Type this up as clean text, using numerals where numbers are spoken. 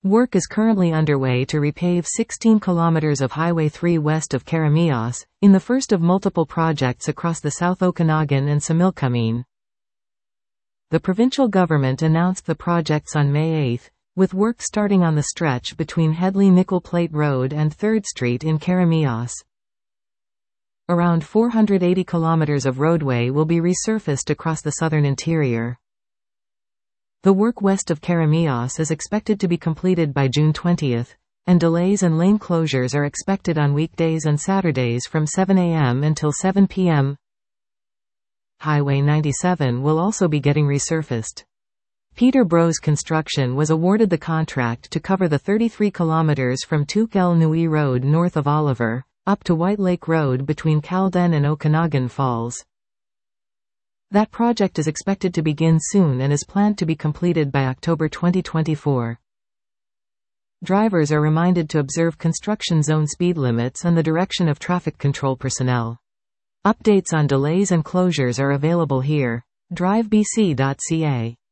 Work is currently underway to repave 16 kilometers of Highway 3 west of Karamios, in the first of multiple projects across the South Okanagan and Similkameen. The provincial government announced the projects on May 8, with work starting on the stretch between Headley Nickel Plate Road and 3rd Street in Karamios. Around 480 kilometers of roadway will be resurfaced across the southern interior. The work west of Karamios is expected to be completed by June 20, and delays and lane closures are expected on weekdays and Saturdays from 7 a.m. until 7 p.m. Highway 97 will also be getting resurfaced. Peter Bros Construction was awarded the contract to cover the 33 kilometers from Tuque El Nui Road north of Oliver, up to White Lake Road between Calden and Okanagan Falls. That project is expected to begin soon and is planned to be completed by October 2024. Drivers are reminded to observe construction zone speed limits and the direction of traffic control personnel. Updates on delays and closures are available here. drivebc.ca